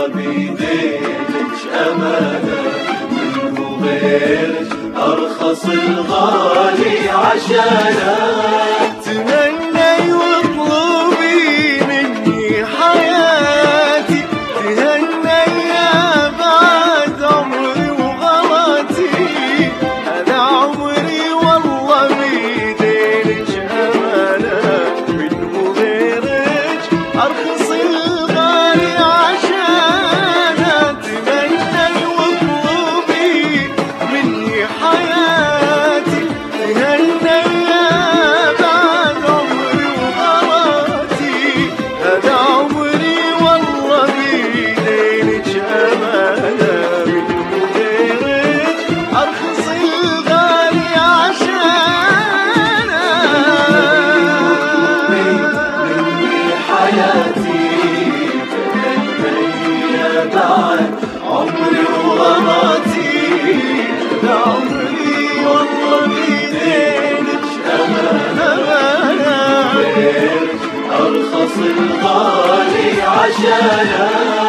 والله بيدينك أمانة، منه غيرك أرخص الغالي عشانه. تهني واطلبي مني حياتي، تهني يا بعد عمري وغلطي، هذا عمري والله بيدينك أمانة، منه غيرك أرخص الغالي عشانه. تهني واطلبي مني حياتي، تهني يا بعد عمري وغلطي، هذا عمري والله بيدينك أمانة، منه غيرك أرخص الغالي عشانه. مني حياتي، تهني يا بعد عمري وغلطي، هذا عمري والله بيدينك أمانة، غيرك أرخص الغالي عشانه.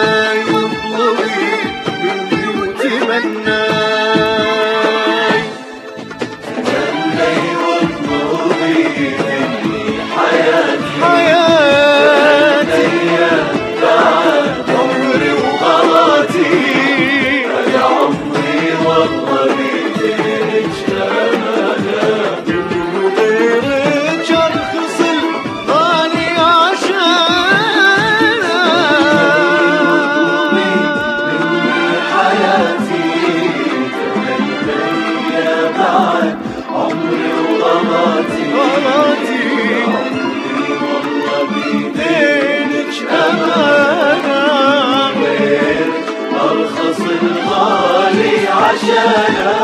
واطلبي مني وتمناي. تمني واطلبي مني حياتي بعد عمري وغلاتي. يا عمري والله بيدينك أمانة، من غيرك ارخص الغالي عشانك. مني حياتي تمني بعد عمري وغلاتي. غلاتي والله بيدينك أمانة، أرخص الغالي عشانك.